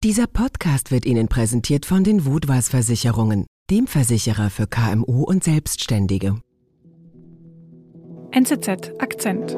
Dieser Podcast wird Ihnen präsentiert von den Vodwas Versicherungen, dem Versicherer für KMU und Selbstständige. NZZ Akzent.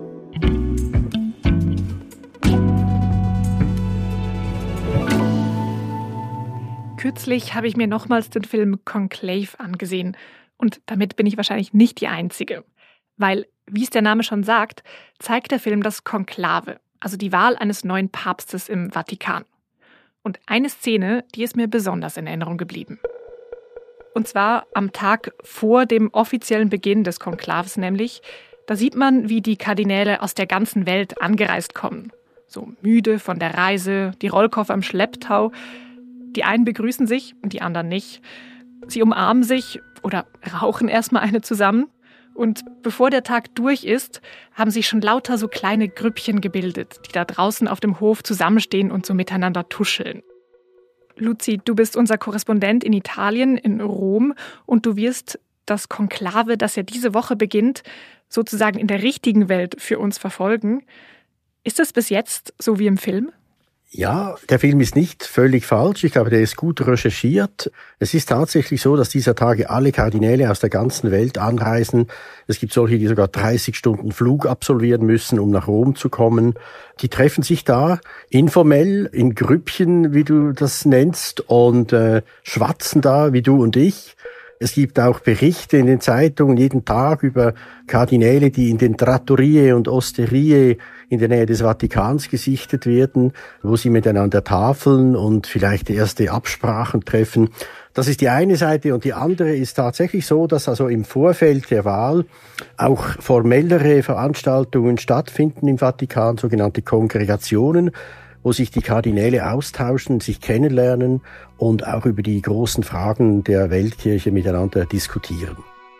Kürzlich habe ich mir nochmals den Film Conclave angesehen. Und damit bin ich wahrscheinlich nicht die Einzige. Weil, wie es der Name schon sagt, zeigt der Film das Konklave, also die Wahl eines neuen Papstes im Vatikan. Und eine Szene, die ist mir besonders in Erinnerung geblieben. Und zwar am Tag vor dem offiziellen Beginn des Konklaves nämlich. Da sieht man, wie die Kardinäle aus der ganzen Welt angereist kommen. So müde von der Reise, die Rollkoffer im Schlepptau. Die einen begrüßen sich und die anderen nicht. Sie umarmen sich oder rauchen erstmal eine zusammen. Und bevor der Tag durch ist, haben sich schon lauter so kleine Grüppchen gebildet, die da draußen auf dem Hof zusammenstehen und so miteinander tuscheln. Luzi, du bist unser Korrespondent in Italien, in Rom, und du wirst das Konklave, das ja diese Woche beginnt, sozusagen in der richtigen Welt für uns verfolgen. Ist das bis jetzt so wie im Film? Ja, der Film ist nicht völlig falsch. Ich glaube, der ist gut recherchiert. Es ist tatsächlich so, dass dieser Tage alle Kardinäle aus der ganzen Welt anreisen. Es gibt solche, die sogar 30 Stunden Flug absolvieren müssen, um nach Rom zu kommen. Die treffen sich da informell in Grüppchen, wie du das nennst, und schwatzen da, wie du und ich. Es gibt auch Berichte in den Zeitungen jeden Tag über Kardinäle, die in den Trattorie und Osterie in der Nähe des Vatikans gesichtet werden, wo sie miteinander tafeln und vielleicht erste Absprachen treffen. Das ist die eine Seite, und die andere ist tatsächlich so, dass also im Vorfeld der Wahl auch formellere Veranstaltungen stattfinden im Vatikan, sogenannte Kongregationen, wo sich die Kardinäle austauschen, sich kennenlernen und auch über die großen Fragen der Weltkirche miteinander diskutieren.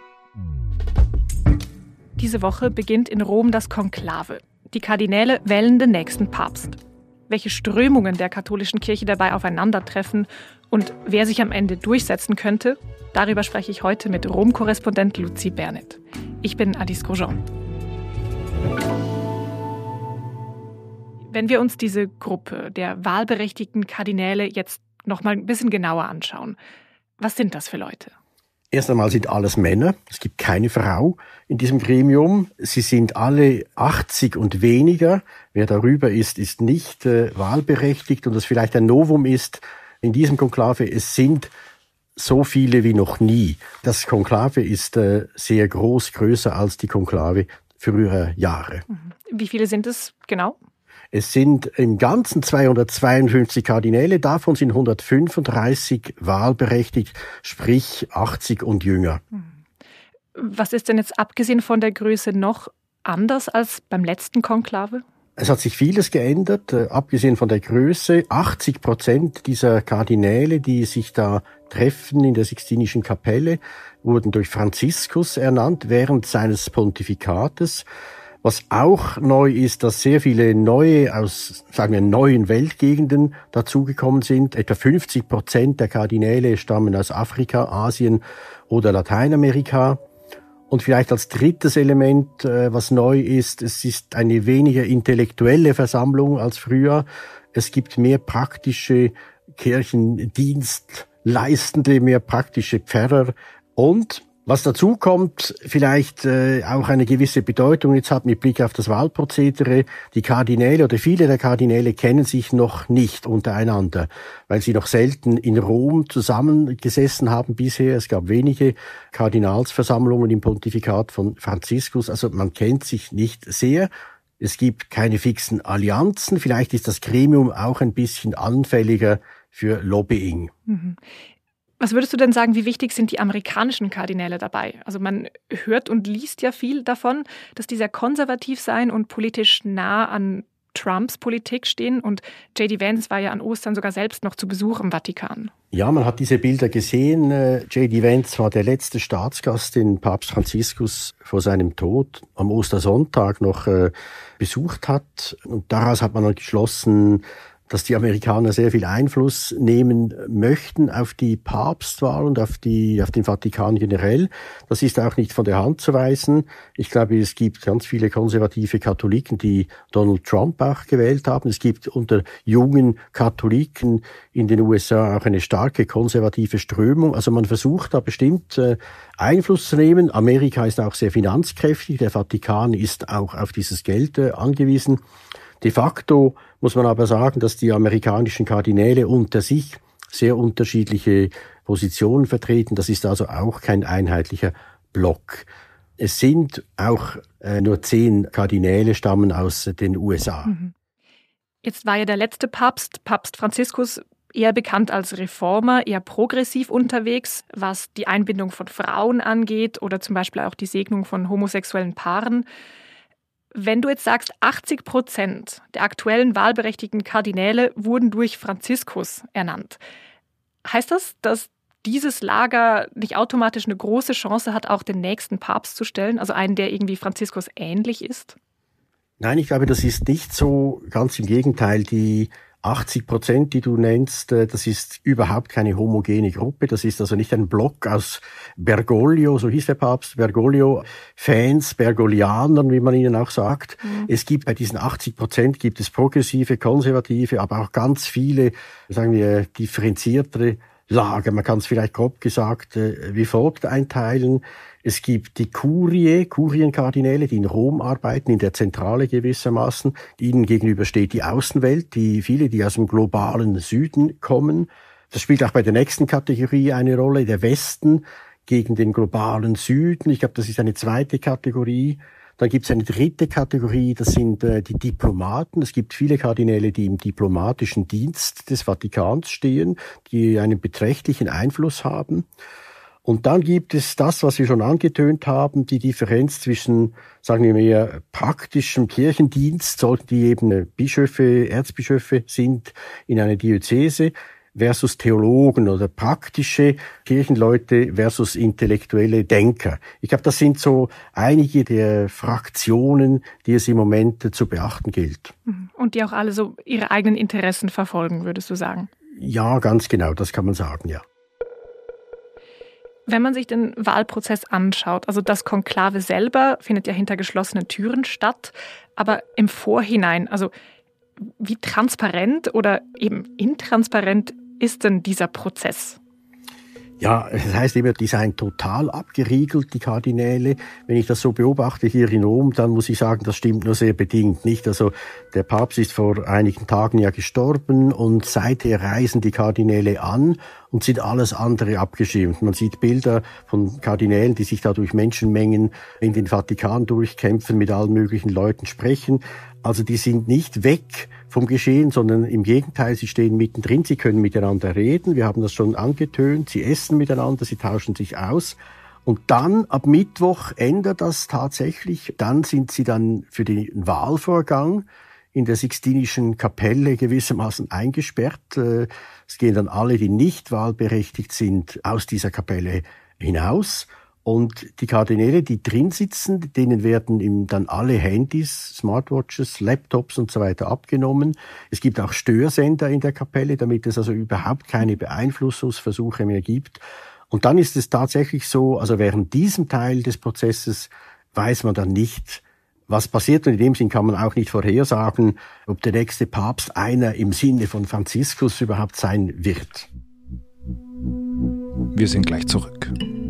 Diese Woche beginnt in Rom das Konklave. Die Kardinäle wählen den nächsten Papst. Welche Strömungen der katholischen Kirche dabei aufeinandertreffen und wer sich am Ende durchsetzen könnte, darüber spreche ich heute mit Rom-Korrespondent Luzi Bernet. Ich bin Alice Grosjean. Wenn wir uns diese Gruppe der wahlberechtigten Kardinäle jetzt noch mal ein bisschen genauer anschauen, was sind das für Leute? Erst einmal sind alles Männer. Es gibt keine Frau in diesem Gremium. Sie sind alle 80 und weniger. Wer darüber ist, ist nicht wahlberechtigt. Und was vielleicht ein Novum ist in diesem Konklave, es sind so viele wie noch nie. Das Konklave ist sehr groß, größer als die Konklave früherer Jahre. Wie viele sind es genau? Es sind im Ganzen 252 Kardinäle, davon sind 135 wahlberechtigt, sprich 80 und jünger. Was ist denn jetzt abgesehen von der Größe noch anders als beim letzten Konklave? Es hat sich vieles geändert, abgesehen von der Größe. 80% dieser Kardinäle, die sich da treffen in der Sixtinischen Kapelle, wurden durch Franziskus ernannt während seines Pontifikates. Was auch neu ist, dass sehr viele neue aus, sagen wir, neuen Weltgegenden dazugekommen sind. Etwa 50% der Kardinäle stammen aus Afrika, Asien oder Lateinamerika. Und vielleicht als drittes Element, was neu ist, es ist eine weniger intellektuelle Versammlung als früher. Es gibt mehr praktische Kirchendienstleistende, mehr praktische Pfarrer. Und was dazu kommt, vielleicht auch eine gewisse Bedeutung jetzt hat mit Blick auf das Wahlprozedere. Die Kardinäle oder viele der Kardinäle kennen sich noch nicht untereinander, weil sie noch selten in Rom zusammengesessen haben bisher. Es gab wenige Kardinalsversammlungen im Pontifikat von Franziskus, also man kennt sich nicht sehr. Es gibt keine fixen Allianzen. Vielleicht ist das Gremium auch ein bisschen anfälliger für Lobbying. Was würdest du denn sagen, wie wichtig sind die amerikanischen Kardinäle dabei? Also man hört und liest ja viel davon, dass die sehr konservativ sein und politisch nah an Trumps Politik stehen. Und J.D. Vance war ja an Ostern sogar selbst noch zu Besuch im Vatikan. Ja, man hat diese Bilder gesehen. J.D. Vance war der letzte Staatsgast, den Papst Franziskus vor seinem Tod am Ostersonntag noch besucht hat. Und daraus hat man dann geschlossen, dass die Amerikaner sehr viel Einfluss nehmen möchten auf die Papstwahl und auf den Vatikan generell. Das ist auch nicht von der Hand zu weisen. Ich glaube, es gibt ganz viele konservative Katholiken, die Donald Trump auch gewählt haben. Es gibt unter jungen Katholiken in den USA auch eine starke konservative Strömung. Also man versucht da bestimmt Einfluss zu nehmen. Amerika ist auch sehr finanzkräftig. Der Vatikan ist auch auf dieses Geld angewiesen. De facto muss man aber sagen, dass die amerikanischen Kardinäle unter sich sehr unterschiedliche Positionen vertreten. Das ist also auch kein einheitlicher Block. Es sind auch nur 10 Kardinäle, stammen aus den USA. Jetzt war ja der letzte Papst Franziskus, eher bekannt als Reformer, eher progressiv unterwegs, was die Einbindung von Frauen angeht oder zum Beispiel auch die Segnung von homosexuellen Paaren. Wenn du jetzt sagst, 80% der aktuellen wahlberechtigten Kardinäle wurden durch Franziskus ernannt, heißt das, dass dieses Lager nicht automatisch eine große Chance hat, auch den nächsten Papst zu stellen, also einen, der irgendwie Franziskus ähnlich ist? Nein, ich glaube, das ist nicht so. Ganz im Gegenteil, die 80%, die du nennst, das ist überhaupt keine homogene Gruppe. Das ist also nicht ein Block aus Bergoglio, so hieß der Papst, Bergoglio-Fans, Bergolianern, wie man ihnen auch sagt. Es gibt bei diesen 80% gibt es progressive, konservative, aber auch ganz viele, sagen wir, differenziertere Lager. Man kann es vielleicht grob gesagt wie folgt einteilen. Es gibt die Kurienkardinäle, die in Rom arbeiten, in der Zentrale gewissermaßen. Ihnen gegenüber steht die Außenwelt, viele, die aus dem globalen Süden kommen. Das spielt auch bei der nächsten Kategorie eine Rolle, der Westen gegen den globalen Süden. Ich glaube, das ist eine zweite Kategorie. Dann gibt es eine dritte Kategorie, das sind die Diplomaten. Es gibt viele Kardinäle, die im diplomatischen Dienst des Vatikans stehen, die einen beträchtlichen Einfluss haben. Und dann gibt es das, was wir schon angetönt haben, die Differenz zwischen, sagen wir mal, praktischem Kirchendienst, sollten die eben Bischöfe, Erzbischöfe sind in einer Diözese, versus Theologen oder praktische Kirchenleute versus intellektuelle Denker. Ich glaube, das sind so einige der Fraktionen, die es im Moment zu beachten gilt. Und die auch alle so ihre eigenen Interessen verfolgen, würdest du sagen? Ja, ganz genau, das kann man sagen, ja. Wenn man sich den Wahlprozess anschaut, also das Konklave selber findet ja hinter geschlossenen Türen statt, aber im Vorhinein, also wie transparent oder eben intransparent ist denn dieser Prozess? Ja, das heißt immer, die seien total abgeriegelt, die Kardinäle. Wenn ich das so beobachte hier in Rom, dann muss ich sagen, das stimmt nur sehr bedingt, nicht? Also der Papst ist vor einigen Tagen ja gestorben und seither reisen die Kardinäle an und sind alles andere abgeschirmt. Man sieht Bilder von Kardinälen, die sich da durch Menschenmengen in den Vatikan durchkämpfen, mit allen möglichen Leuten sprechen. Also die sind nicht weg vom Geschehen, sondern im Gegenteil, sie stehen mittendrin, sie können miteinander reden, wir haben das schon angetönt, sie essen miteinander, sie tauschen sich aus. Und dann, ab Mittwoch, ändert das tatsächlich. Dann sind sie dann für den Wahlvorgang in der Sixtinischen Kapelle gewissermaßen eingesperrt. Es gehen dann alle, die nicht wahlberechtigt sind, aus dieser Kapelle hinaus. Und die Kardinäle, die drin sitzen, denen werden dann alle Handys, Smartwatches, Laptops und so weiter abgenommen. Es gibt auch Störsender in der Kapelle, damit es also überhaupt keine Beeinflussungsversuche mehr gibt. Und dann ist es tatsächlich so, also während diesem Teil des Prozesses weiß man dann nicht, was passiert. Und in dem Sinn kann man auch nicht vorhersagen, ob der nächste Papst einer im Sinne von Franziskus überhaupt sein wird. Wir sind gleich zurück.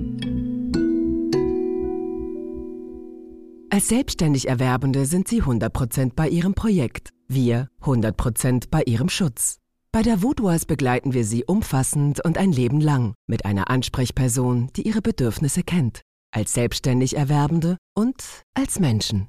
Als selbstständig Erwerbende sind Sie 100% bei Ihrem Projekt. Wir 100% bei Ihrem Schutz. Bei der Vodouas begleiten wir Sie umfassend und ein Leben lang mit einer Ansprechperson, die Ihre Bedürfnisse kennt. Als selbstständig Erwerbende und als Menschen.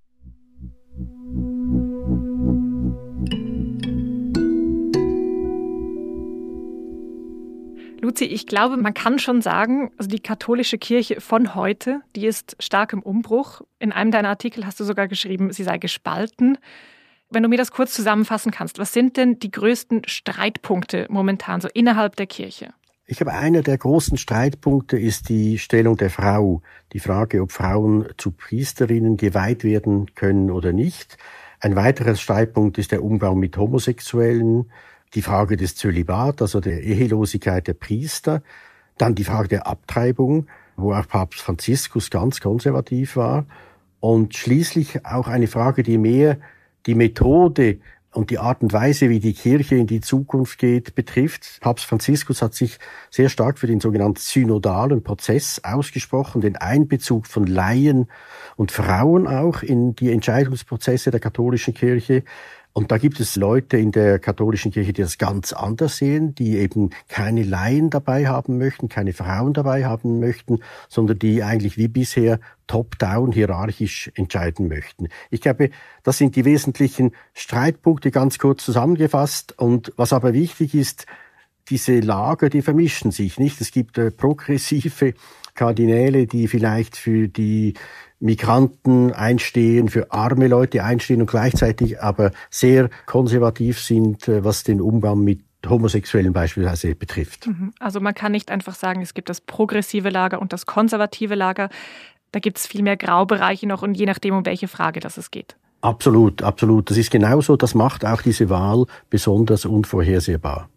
Luzi, ich glaube, man kann schon sagen, also die katholische Kirche von heute, die ist stark im Umbruch. In einem deiner Artikel hast du sogar geschrieben, sie sei gespalten. Wenn du mir das kurz zusammenfassen kannst, was sind denn die größten Streitpunkte momentan so innerhalb der Kirche? Ich glaube, einer der großen Streitpunkte ist die Stellung der Frau. Die Frage, ob Frauen zu Priesterinnen geweiht werden können oder nicht. Ein weiterer Streitpunkt ist der Umgang mit Homosexuellen. die Frage des Zölibat, also der Ehelosigkeit der Priester, dann die Frage der Abtreibung, wo auch Papst Franziskus ganz konservativ war, und schließlich auch eine Frage, die mehr die Methode und die Art und Weise, wie die Kirche in die Zukunft geht, betrifft. Papst Franziskus hat sich sehr stark für den sogenannten synodalen Prozess ausgesprochen, den Einbezug von Laien und Frauen auch in die Entscheidungsprozesse der katholischen Kirche. Und da gibt es Leute in der katholischen Kirche, die das ganz anders sehen, die eben keine Laien dabei haben möchten, keine Frauen dabei haben möchten, sondern die eigentlich wie bisher top-down hierarchisch entscheiden möchten. Ich glaube, das sind die wesentlichen Streitpunkte ganz kurz zusammengefasst. Und was aber wichtig ist, diese Lager, die vermischen sich nicht. Es gibt progressive Kardinäle, die vielleicht für die Migranten einstehen, für arme Leute einstehen und gleichzeitig aber sehr konservativ sind, was den Umgang mit Homosexuellen beispielsweise betrifft. Also man kann nicht einfach sagen, es gibt das progressive Lager und das konservative Lager. Da gibt es viel mehr Graubereiche noch und je nachdem, um welche Frage es geht. Absolut, absolut. Das ist genauso. Das macht auch diese Wahl besonders unvorhersehbar.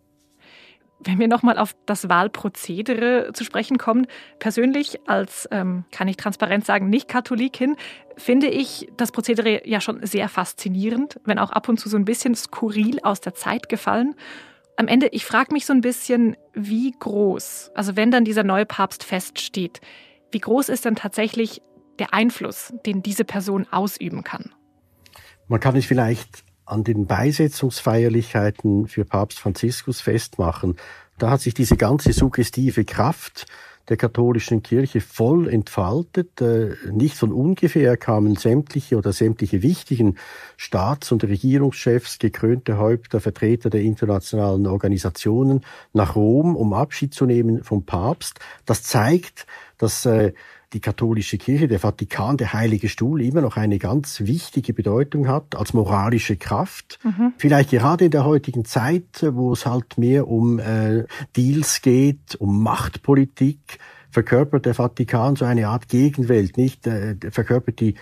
Wenn wir nochmal auf das Wahlprozedere zu sprechen kommen, persönlich als, kann ich transparent sagen, Nicht-Katholikin, finde ich das Prozedere ja schon sehr faszinierend, wenn auch ab und zu so ein bisschen skurril aus der Zeit gefallen. Am Ende, ich frage mich so ein bisschen, wie groß, also wenn dann dieser neue Papst feststeht, wie groß ist denn tatsächlich der Einfluss, den diese Person ausüben kann? Man kann es vielleicht an den Beisetzungsfeierlichkeiten für Papst Franziskus festmachen. Da hat sich diese ganze suggestive Kraft der katholischen Kirche voll entfaltet. Nicht von ungefähr kamen sämtliche wichtigen Staats- und Regierungschefs, gekrönte Häupter, Vertreter der internationalen Organisationen nach Rom, um Abschied zu nehmen vom Papst. Das zeigt, dass die katholische Kirche, der Vatikan, der Heilige Stuhl immer noch eine ganz wichtige Bedeutung hat als moralische Kraft. Vielleicht gerade in der heutigen Zeit, wo es halt mehr um Deals geht, um Machtpolitik, verkörpert der Vatikan so eine Art Gegenwelt, nicht? Verkörpert die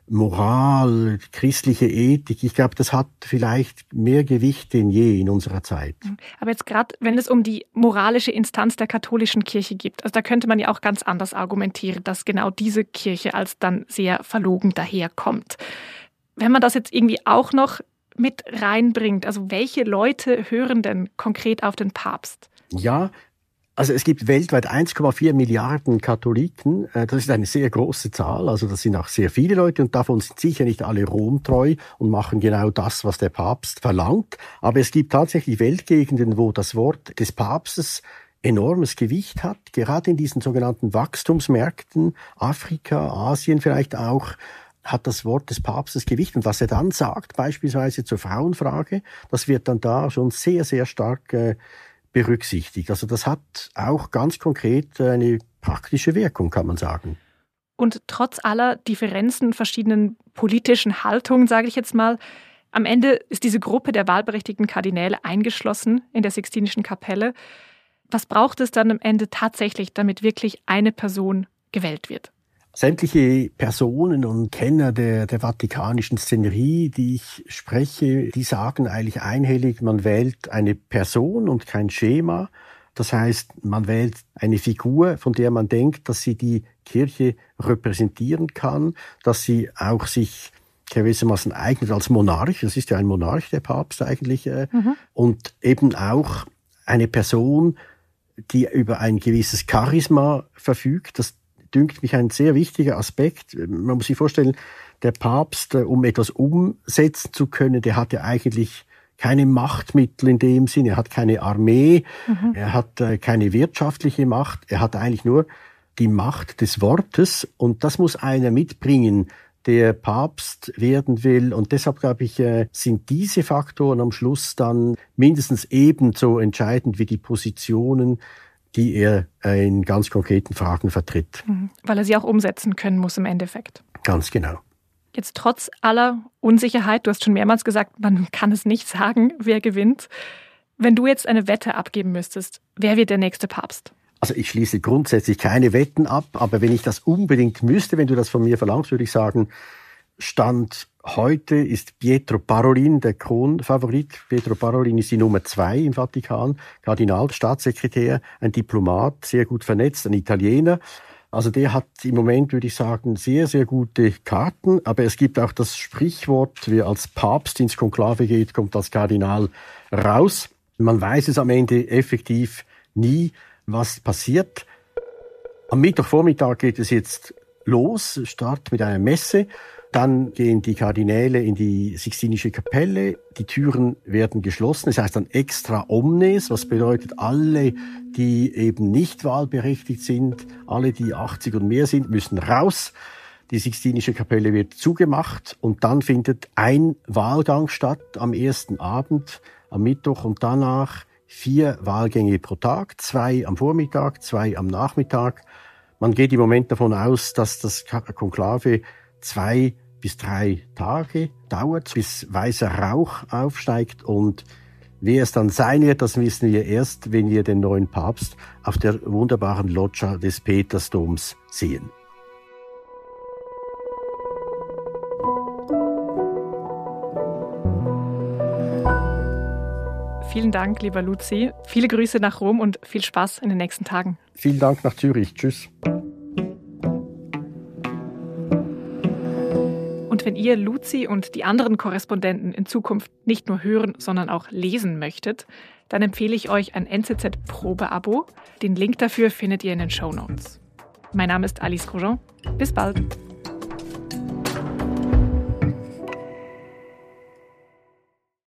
Moral, christliche Ethik. Ich glaube, das hat vielleicht mehr Gewicht denn je in unserer Zeit. Aber jetzt gerade, wenn es um die moralische Instanz der katholischen Kirche geht, also da könnte man ja auch ganz anders argumentieren, dass genau diese Kirche als dann sehr verlogen daherkommt. Wenn man das jetzt irgendwie auch noch mit reinbringt, also welche Leute hören denn konkret auf den Papst? Ja, also es gibt weltweit 1,4 Milliarden Katholiken. Das ist eine sehr große Zahl. Also das sind auch sehr viele Leute und davon sind sicher nicht alle romtreu und machen genau das, was der Papst verlangt. Aber es gibt tatsächlich Weltgegenden, wo das Wort des Papstes enormes Gewicht hat. Gerade in diesen sogenannten Wachstumsmärkten, Afrika, Asien vielleicht auch, hat das Wort des Papstes Gewicht. Und was er dann sagt, beispielsweise zur Frauenfrage, das wird dann da schon sehr, sehr stark berücksichtigt. Also das hat auch ganz konkret eine praktische Wirkung, kann man sagen. Und trotz aller Differenzen, verschiedenen politischen Haltungen, sage ich jetzt mal, am Ende ist diese Gruppe der wahlberechtigten Kardinäle eingeschlossen in der Sixtinischen Kapelle. Was braucht es dann am Ende tatsächlich, damit wirklich eine Person gewählt wird? Sämtliche Personen und Kenner der vatikanischen Szenerie, die ich spreche, die sagen eigentlich einhellig, man wählt eine Person und kein Schema. Das heißt, man wählt eine Figur, von der man denkt, dass sie die Kirche repräsentieren kann, dass sie auch sich gewissermaßen eignet als Monarch. Das ist ja ein Monarch, der Papst eigentlich. Und eben auch eine Person, die über ein gewisses Charisma verfügt. Das dünkt mich ein sehr wichtiger Aspekt. Man muss sich vorstellen, der Papst, um etwas umsetzen zu können, der hat ja eigentlich keine Machtmittel in dem Sinne. Er hat keine Armee, er hat keine wirtschaftliche Macht, er hat eigentlich nur die Macht des Wortes und das muss einer mitbringen, der Papst werden will. Und deshalb, glaube ich, sind diese Faktoren am Schluss dann mindestens ebenso entscheidend wie die Positionen, die er in ganz konkreten Fragen vertritt. Weil er sie auch umsetzen können muss im Endeffekt. Ganz genau. Jetzt trotz aller Unsicherheit, du hast schon mehrmals gesagt, man kann es nicht sagen, wer gewinnt. Wenn du jetzt eine Wette abgeben müsstest, wer wird der nächste Papst? Also ich schließe grundsätzlich keine Wetten ab, aber wenn ich das unbedingt müsste, wenn du das von mir verlangst, würde ich sagen, Stand Heute ist Pietro Parolin der Kronfavorit. Pietro Parolin ist die Nummer 2 im Vatikan, Kardinal, Staatssekretär, ein Diplomat, sehr gut vernetzt, ein Italiener. Also der hat im Moment, würde ich sagen, sehr, sehr gute Karten. Aber es gibt auch das Sprichwort, wer als Papst ins Konklave geht, kommt als Kardinal raus. Man weiß es am Ende effektiv nie, was passiert. Am Mittwochvormittag geht es jetzt los, Start mit einer Messe. Dann gehen die Kardinäle in die Sixtinische Kapelle. Die Türen werden geschlossen. Das heißt dann extra omnes, was bedeutet, alle, die eben nicht wahlberechtigt sind, alle, die 80 und mehr sind, müssen raus. Die Sixtinische Kapelle wird zugemacht und dann findet ein Wahlgang statt am ersten Abend, am Mittwoch und danach 4 Wahlgänge pro Tag, 2 am Vormittag, 2 am Nachmittag. Man geht im Moment davon aus, dass das Konklave 2 bis 3 Tage dauert, bis weißer Rauch aufsteigt. Und wer es dann sein wird, das wissen wir erst, wenn wir den neuen Papst auf der wunderbaren Loggia des Petersdoms sehen. Vielen Dank, lieber Luzi. Viele Grüße nach Rom und viel Spaß in den nächsten Tagen. Vielen Dank nach Zürich. Tschüss. Und wenn ihr Luzi und die anderen Korrespondenten in Zukunft nicht nur hören, sondern auch lesen möchtet, dann empfehle ich euch ein NZZ-Probe-Abo. Den Link dafür findet ihr in den Shownotes. Mein Name ist Alice Grosjean. Bis bald.